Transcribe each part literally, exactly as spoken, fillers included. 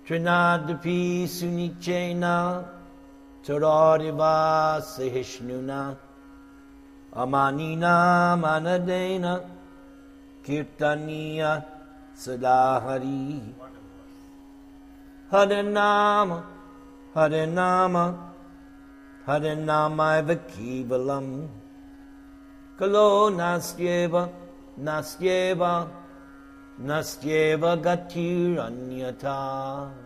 Trinadapi Sunichena Taradeva Sahishnuna Amanina Manadena Kirtaniya Sadahari Harinama Harinama Harinama Vakivalam Kalo Nastyeva Nastyeva Nastyeva Gatiranyata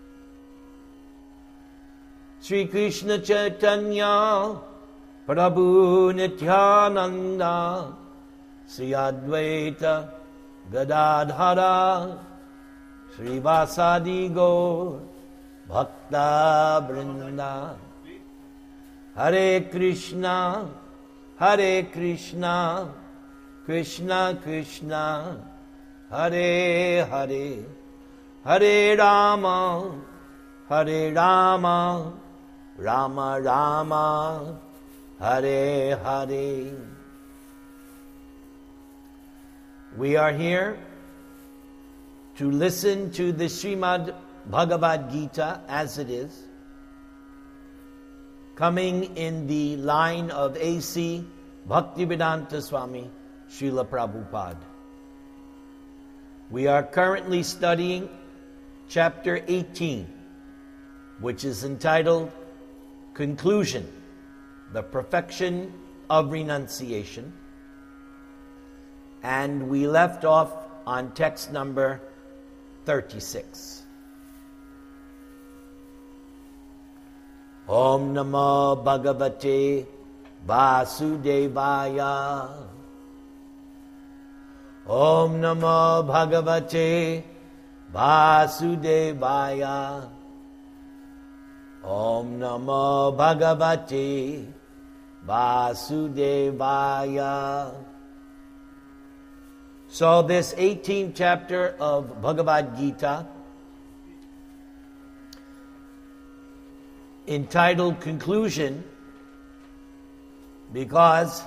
Sri Krishna Chaitanya Prabhu Nityananda Sri Advaita Gadadhara Sri Vasadi Gaur Bhakta Vrinda Hare Krishna Hare Krishna Krishna Krishna Hare Hare Hare Rama Hare Rama Rama Rama Hare Hare. We are here to listen to the Srimad Bhagavad Gita as it is, coming in the line of A C Bhaktivedanta Swami Srila Prabhupada. We are currently studying chapter eighteen, which is entitled Conclusion, the Perfection of Renunciation. And we left off on text number thirty-six. Om Namo Bhagavate Vasudevaya. Om Namo Bhagavate Vasudevaya. Om Namo Bhagavate Vasudevaya. So this eighteenth chapter of Bhagavad Gita, entitled Conclusion, because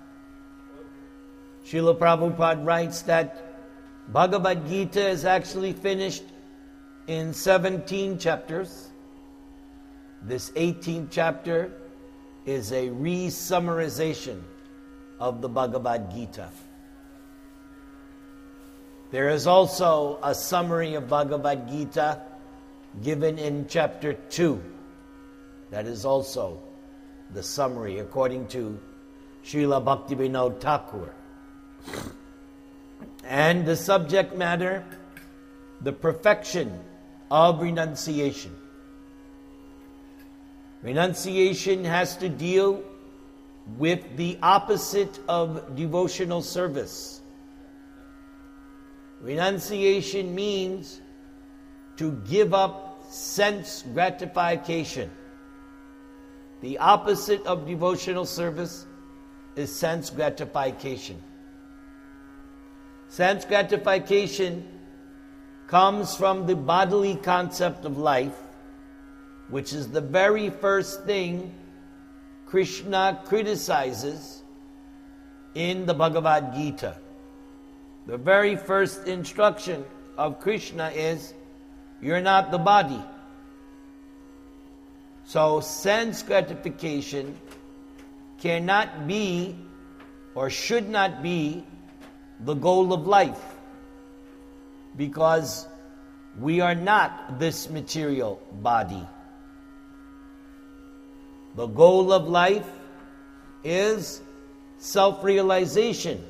Srila Prabhupada writes that Bhagavad Gita is actually finished in seventeen chapters. This eighteenth chapter is a re-summarization of the Bhagavad Gita. There is also a summary of Bhagavad Gita given in chapter two. That is also the summary according to Srila Bhaktivinoda Thakur. And the subject matter, the perfection of renunciation. Renunciation has to deal with the opposite of devotional service. Renunciation means to give up sense gratification. The opposite of devotional service is sense gratification. Sense gratification comes from the bodily concept of life, which is the very first thing Krishna criticizes in the Bhagavad Gita. The very first instruction of Krishna is, you're not the body. So sense gratification cannot be or should not be the goal of life, because we are not this material body. The goal of life is self-realization.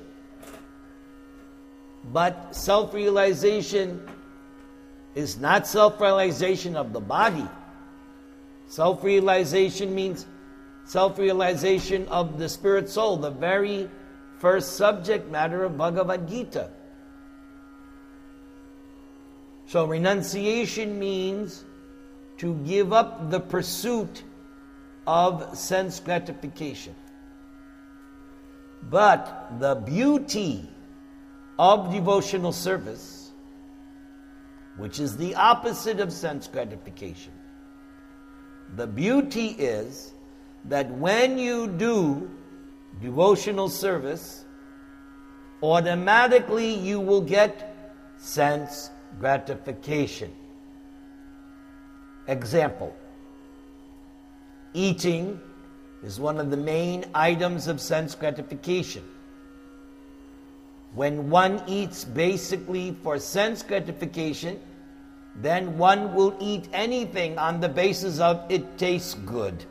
But self-realization is not self-realization of the body. Self-realization means self-realization of the spirit soul, the very first subject matter of Bhagavad Gita. So renunciation means to give up the pursuit of sense gratification. But the beauty of devotional service, which is the opposite of sense gratification, the beauty is that when you do devotional service, automatically you will get sense gratification. Example, eating is one of the main items of sense gratification. When one eats basically for sense gratification, then one will eat anything on the basis of it tastes good.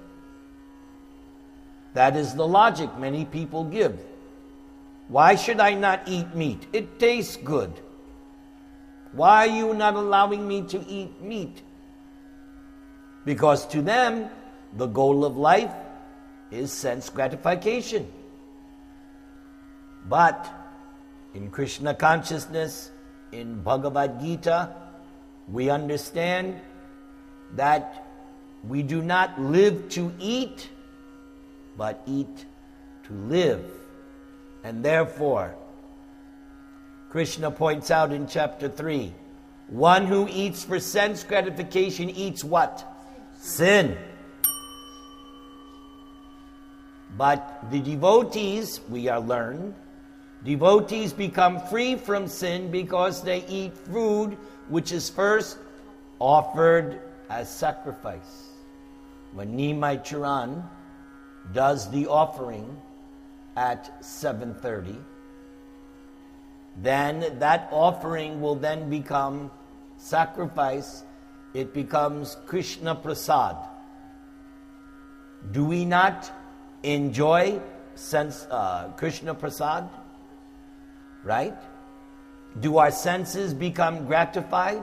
That is the logic many people give. Why should I not eat meat? It tastes good. Why are you not allowing me to eat meat? Because to them, the goal of life is sense gratification. But in Krishna consciousness, in Bhagavad Gita, we understand that we do not live to eat, but eat to live. And therefore, Krishna points out in chapter three, one who eats for sense gratification eats what? Sin. But the devotees, we are learned, devotees become free from sin because they eat food which is first offered as sacrifice. When Nimai Charan does the offering at seven thirty, then that offering will then become sacrifice. It becomes Krishna Prasad. Do we not enjoy sense uh, Krishna Prasad? Right? Do our senses become gratified?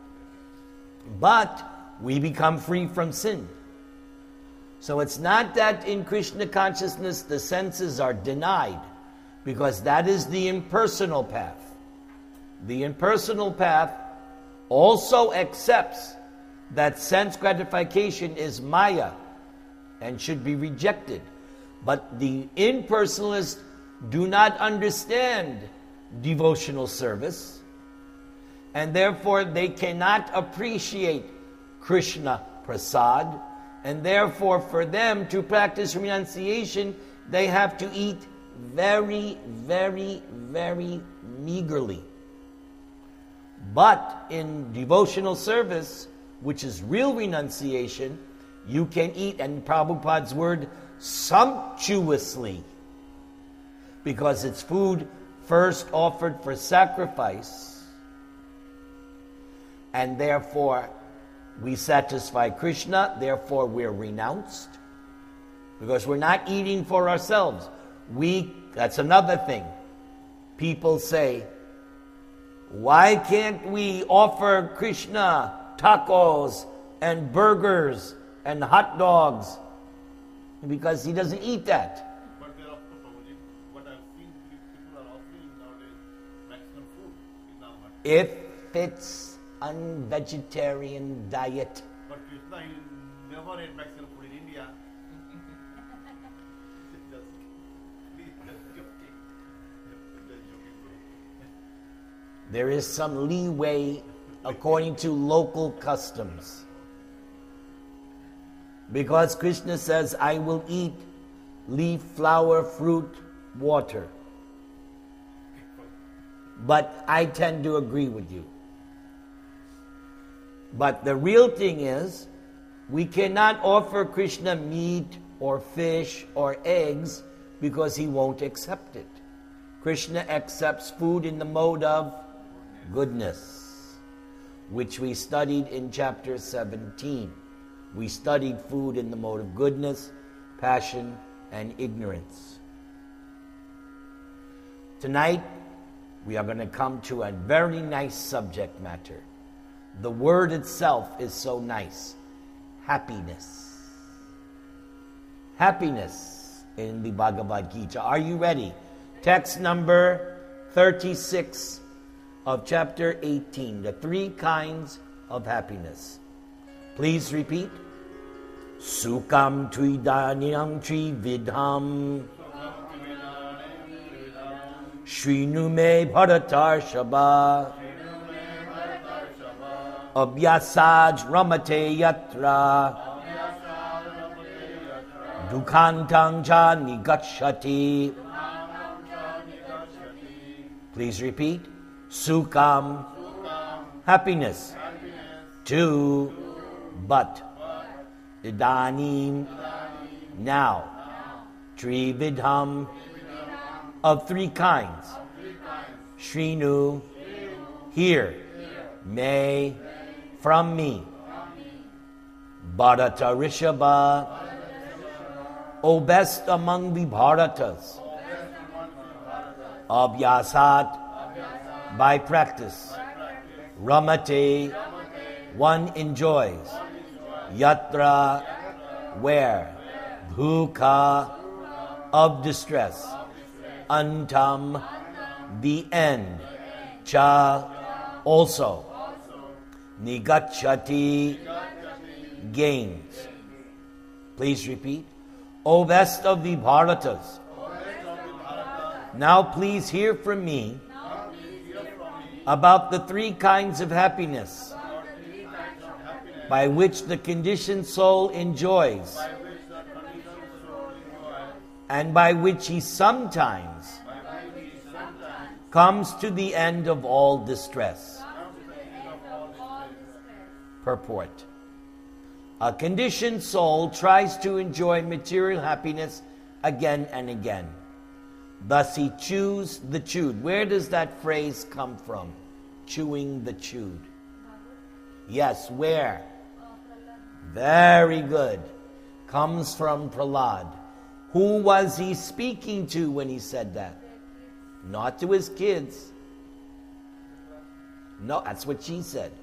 But we become free from sin. So it's not that in Krishna consciousness the senses are denied, because that is the impersonal path. The impersonal path also accepts that sense gratification is Maya and should be rejected. But the impersonalists do not understand devotional service, and therefore they cannot appreciate Krishna Prasad, and therefore for them to practice renunciation, they have to eat very, very, very meagerly. But in devotional service, which is real renunciation, you can eat, and Prabhupada's word, sumptuously, because it's food first offered for sacrifice, and therefore we satisfy Krishna, therefore we're renounced, because we're not eating for ourselves. We, that's another thing. People say, why can't we offer Krishna tacos and burgers and hot dogs? Because he doesn't eat that. But there are, Prabhuji, what I've seen, people are offering nowadays maximum food in our hut. If it's un-vegetarian diet. But Krishna, he never ate maximum food in India. Just, please, just joking. Just joking, bro. There is some leeway according to local customs. Because Krishna says, I will eat leaf, flower, fruit, water. But I tend to agree with you. But the real thing is, we cannot offer Krishna meat or fish or eggs because he won't accept it. Krishna accepts food in the mode of goodness, which we studied in chapter seventeen. We studied food in the mode of goodness, passion, and ignorance. Tonight, we are going to come to a very nice subject matter. The word itself is so nice. Happiness. Happiness in the Bhagavad Gita. Are you ready? Text number thirty-six of chapter eighteen. The three kinds of happiness. Please repeat. Sukam tuidaniyam tri vidham Shrinu me bharatar shaba Abhyasaj ramate yatra Dukhantang cha nigachati. Please repeat. Sukam, happiness. Two, but, idanim, now, trividham, of three kinds, shrinu, hear, may, from me, Bharata Rishabha, O best among the Bharatas, Abhyasat, by practice, Ramate, one enjoys, Yatra, where, Bhuka, of distress, Antam, the end, Cha, also, Nigachati, gains. Please repeat. O best of the Bharatas, now please hear from me about the three kinds of happiness by which the conditioned soul enjoys and by which he sometimes comes to the end of all distress. Purport. A conditioned soul tries to enjoy material happiness again and again. Thus he chews the chewed. Where does that phrase come from? Chewing the chewed. Yes, where? Very good. Comes from Prahlad. Who was he speaking to when he said that? Not to his kids. No, that's what she said.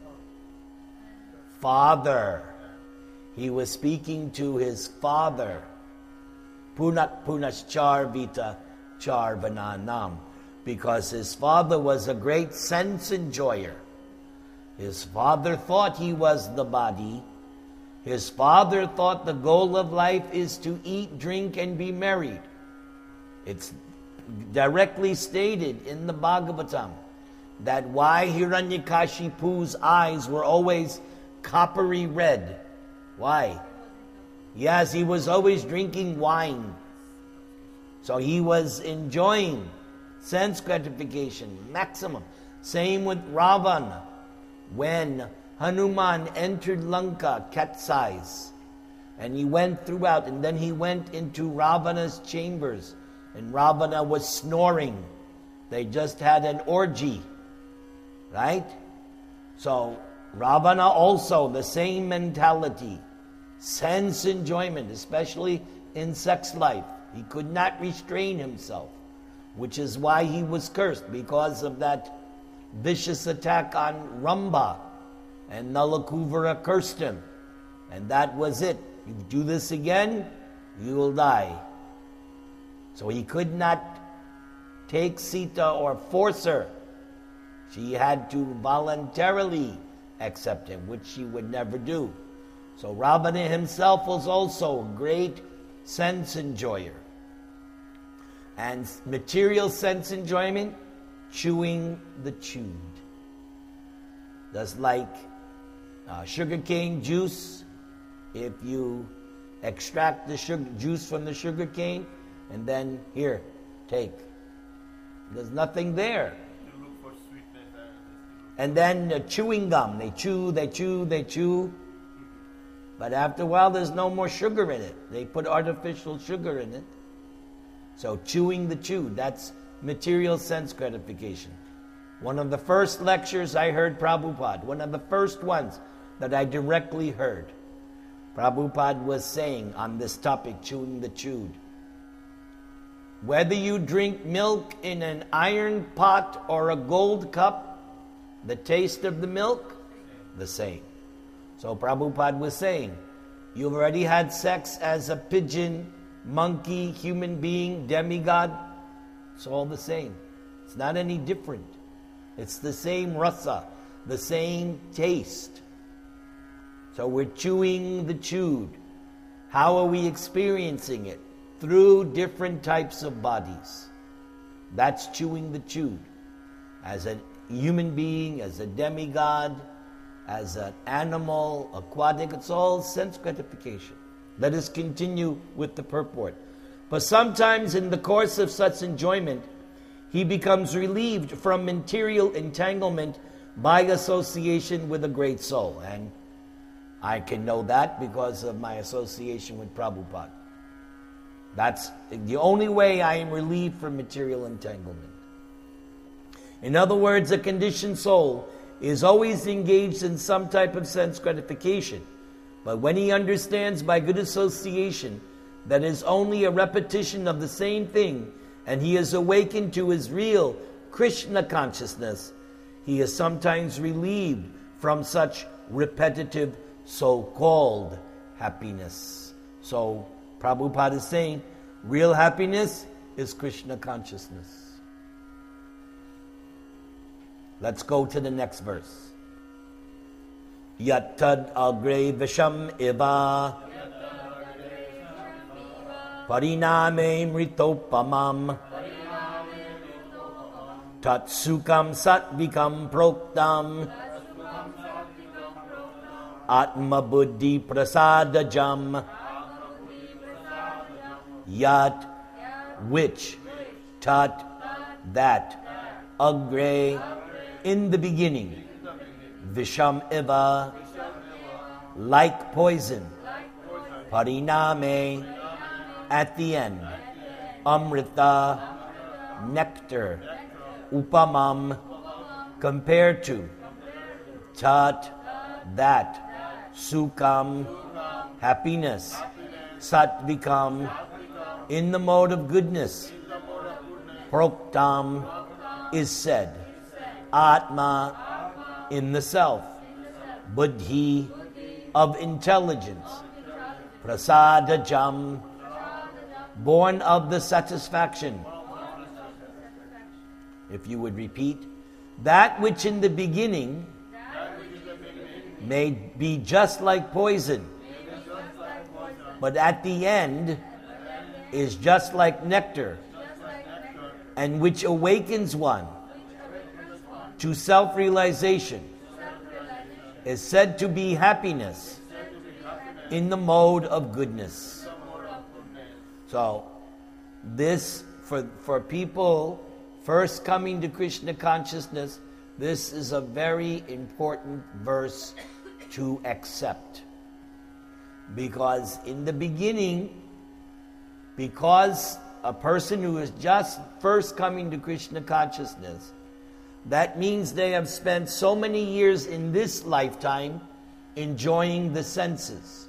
Father. He was speaking to his father. Punat punaschar vita charvananam. Because his father was a great sense enjoyer. His father thought he was the body. His father thought the goal of life is to eat, drink, and be married. It's directly stated in the Bhagavatam that why Hiranyakashipu's eyes were always coppery red. Why? Yes, he was always drinking wine. So he was enjoying sense gratification, maximum. Same with Ravana. When Hanuman entered Lanka, cat size, and he went throughout, and then he went into Ravana's chambers, and Ravana was snoring. They just had an orgy, right? So Ravana also, the same mentality. Sense enjoyment, especially in sex life. He could not restrain himself, which is why he was cursed, because of that vicious attack on Ramba. And Nalakuvara cursed him. And that was it. You do this again, you will die. So he could not take Sita or force her. She had to voluntarily accept him, which she would never do. So Ravana himself was also a great sense enjoyer. And material sense enjoyment, chewing the chewed. Just like uh, sugarcane juice, if you extract the sugar, juice from the sugarcane, and then here, take. There's nothing there. You look for sweetness. And then uh, chewing gum, they chew, they chew, they chew. But after a while, there's no more sugar in it. They put artificial sugar in it. So chewing the chewed, that's material sense gratification. One of the first lectures I heard Prabhupada, one of the first ones that I directly heard, Prabhupada was saying on this topic, chewing the chewed. Whether you drink milk in an iron pot or a gold cup, the taste of the milk, the same. So Prabhupada was saying, you've already had sex as a pigeon, monkey, human being, demigod. It's all the same. It's not any different. It's the same rasa, the same taste. So we're chewing the chewed. How are we experiencing it? Through different types of bodies. That's chewing the chewed. As a human being, as a demigod, as an animal, aquatic, it's all sense gratification. Let us continue with the purport. But sometimes in the course of such enjoyment, he becomes relieved from material entanglement by association with a great soul. And I can know that because of my association with Prabhupada. That's the only way I am relieved from material entanglement. In other words, a conditioned soul is always engaged in some type of sense gratification. But when he understands by good association that is only a repetition of the same thing, and he is awakened to his real Krishna consciousness, he is sometimes relieved from such repetitive so-called happiness. So Prabhupada is saying, real happiness is Krishna consciousness. Let's go to the next verse. Yattad agre visham iva pariname mritopamam tatsukam satvikam proktam atma buddhi prasadajam yat, which, tat, that, agre, in the beginning, visham eva, like poison, pariname, at the end, amrita, nectar, upamam, compared to, tat, that, sukam, happiness, satvikam, in the mode of goodness, proktam, is said, atma, in the self, buddhi, of intelligence, prasadajam, born of the satisfaction. If you would repeat, that which in the beginning may be just like poison, but at the end is just like nectar, and which awakens one to self-realization, is said to be happiness in the mode of goodness. So, this, for, for people first coming to Krishna consciousness, this is a very important verse to accept. Because in the beginning, because a person who is just first coming to Krishna consciousness, that means they have spent so many years in this lifetime enjoying the senses.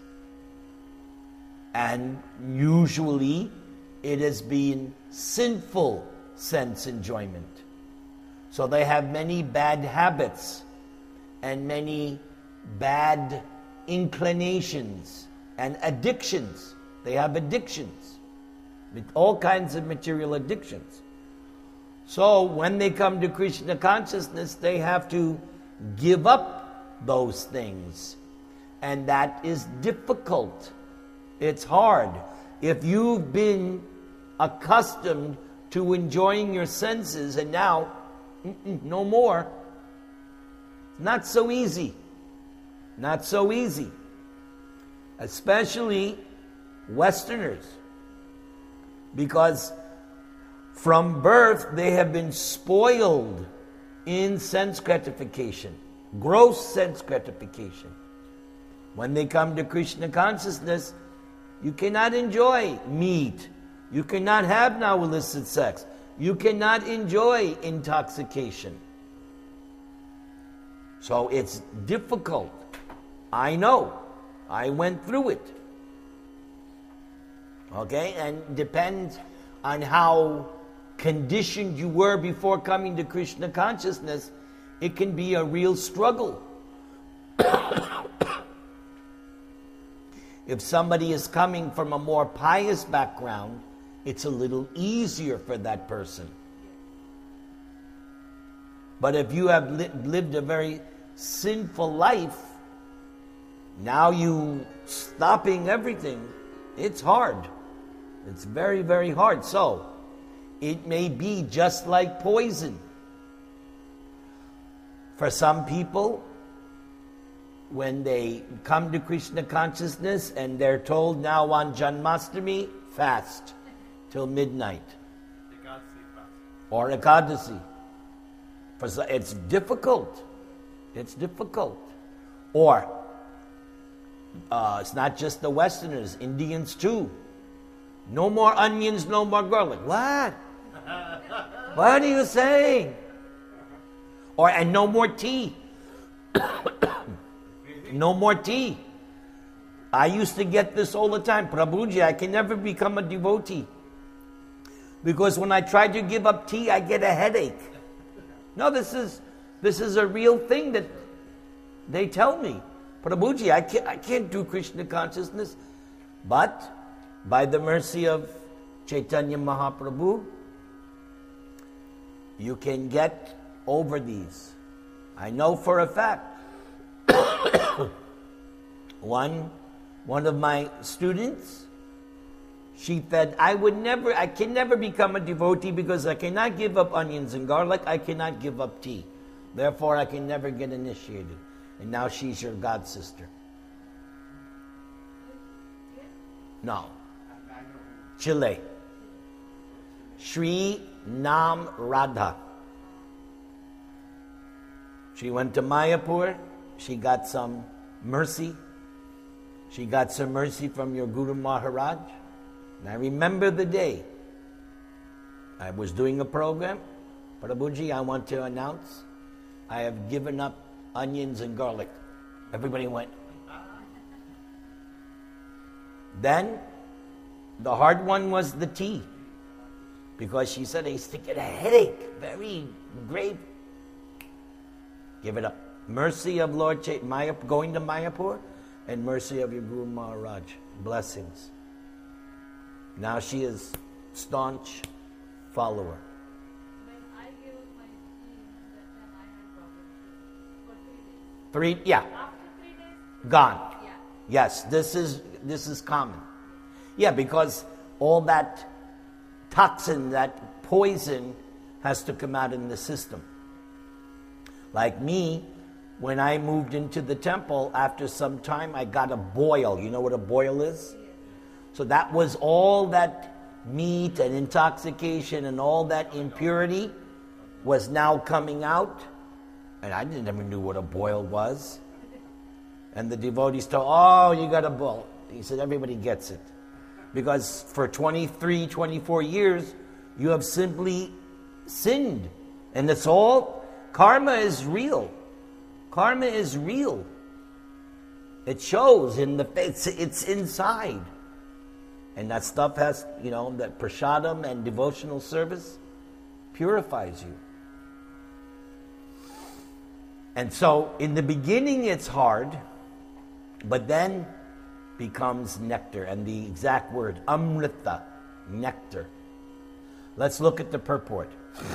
And usually it has been sinful sense enjoyment. So they have many bad habits and many bad inclinations and addictions. They have addictions, with all kinds of material addictions. So when they come to Krishna consciousness, they have to give up those things. And that is difficult. It's hard. If you've been accustomed to enjoying your senses and now, no more, not so easy. Not so easy. Especially Westerners. Because from birth they have been spoiled in sense gratification. Gross sense gratification. When they come to Krishna consciousness, you cannot enjoy meat. You cannot have now illicit sex. You cannot enjoy intoxication. So it's difficult. I know. I went through it. Okay? And depends on how conditioned you were before coming to Krishna consciousness, it can be a real struggle. If somebody is coming from a more pious background, it's a little easier for that person. But if you have li- lived a very sinful life, now you stopping everything, it's hard. It's very, very hard. So, it may be just like poison. For some people, when they come to Krishna consciousness and they're told now on Janmashtami, fast till midnight. Or Ekadasi. For some, it's difficult. It's difficult. Or Uh, it's not just the Westerners, Indians too. No more onions, no more garlic. What? What are you saying? Or and no more tea. No more tea. I used to get this all the time. Prabhuji, I can never become a devotee. Because when I try to give up tea, I get a headache. No, this is this is a real thing that they tell me. Prabhuji, I can't, I can't do Krishna consciousness. But by the mercy of Chaitanya Mahaprabhu, you can get over these. I know for a fact. One, one of my students, she said, I would never, I can never become a devotee because I cannot give up onions and garlic, I cannot give up tea. Therefore, I can never get initiated. And now she's your god sister. No. Chile. Sri Nam Radha. She went to Mayapur. She got some mercy. She got some mercy from your Guru Maharaj. And I remember the day I was doing a program. Prabhuji, I want to announce I have given up onions and garlic. Everybody went. Then the hard one was the tea. Because she said I used to get a headache. Very grave. Give it up. Mercy of Lord Ch- Maya, going to Mayapur, and mercy of your Guru Maharaj. Blessings. Now she is staunch follower. When I gave up my tea, that time I had problems for three days. Three, yeah, After three days, gone. yeah. Yes, this is this is common. Yeah, because all that toxin, that poison, has to come out in the system. Like me, when I moved into the temple, after some time I got a boil. You know what a boil is? So that was all that meat and intoxication and all that impurity was now coming out. And I didn't even knew what a boil was. And the devotees told, oh, you got a boil. He said, everybody gets it. Because for twenty-three, twenty-four years, you have simply sinned. And it's all, karma is real. Karma is real. It shows in the face, it's inside. And that stuff has, you know, that prasadam and devotional service purifies you. And so, in the beginning it's hard, but then becomes nectar. And the exact word, amrita, nectar. Let's look at the purport.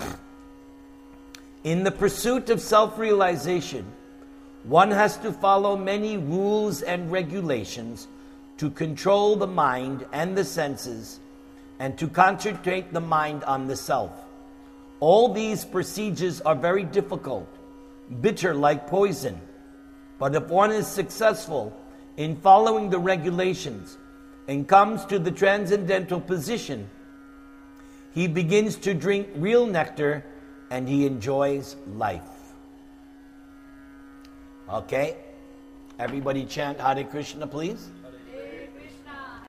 In the pursuit of self-realization, one has to follow many rules and regulations to control the mind and the senses and to concentrate the mind on the self. All these procedures are very difficult, bitter like poison. But if one is successful in following the regulations and comes to the transcendental position, he begins to drink real nectar and he enjoys life. Okay? Everybody chant Hare Krishna, please.